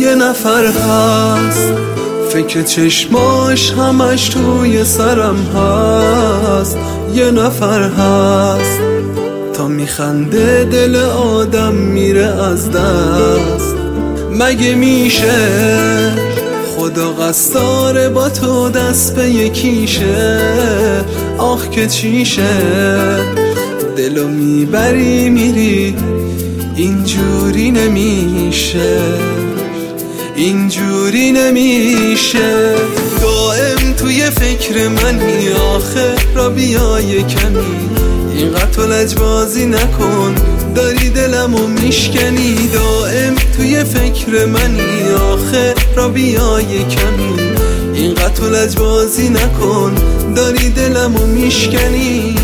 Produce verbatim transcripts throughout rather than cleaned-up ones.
یه نفر هست فکر چشماش همش توی سرم هست. یه نفر هست تا میخنده دل آدم میره از دست. مگه میشه خدا قصد داره با تو دست به یکیشه؟ آخ که چیشه دلو میبری میری، اینجوری نمیشه، اینجوری نمیشه. دائم توی فکر منی آخه را بیای کمی، اینقدر تو لجبازی نکن داری دلمو میشکنی. دائم توی فکر منی آخه را بیای کمی، اینقدر تو لجبازی نکن داری دلمو میشکنی.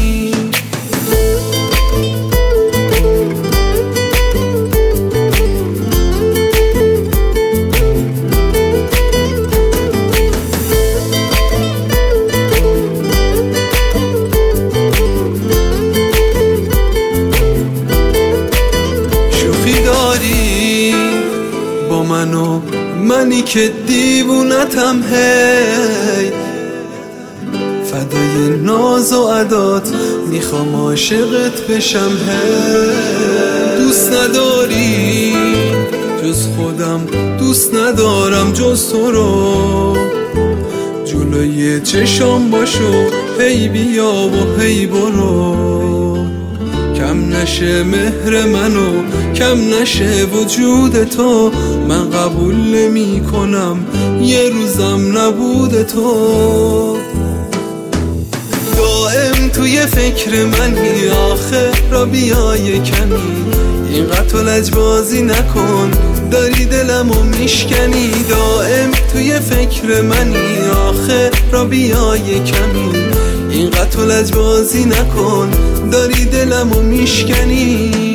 با منو منی که دیوونتم، هی فدای ناز و عدات میخوام عاشقت بشم. هی دوست نداری جز خودم، دوست ندارم جز تو رو. جلوی چشام باشو هی بیا و هی برو. کم نشه مهر منو، کم نشه وجود تو. من قبول نمی کنم یه روزم نبود تو. دائم توی فکر منی آخه را بیای کمی، اینقدر تو لجبازی نکن داری دلمو میشکنی. دائم توی فکر منی آخه را بیای کمی، اینقدر تو لجبازی نکن داری دلمو میشکنی.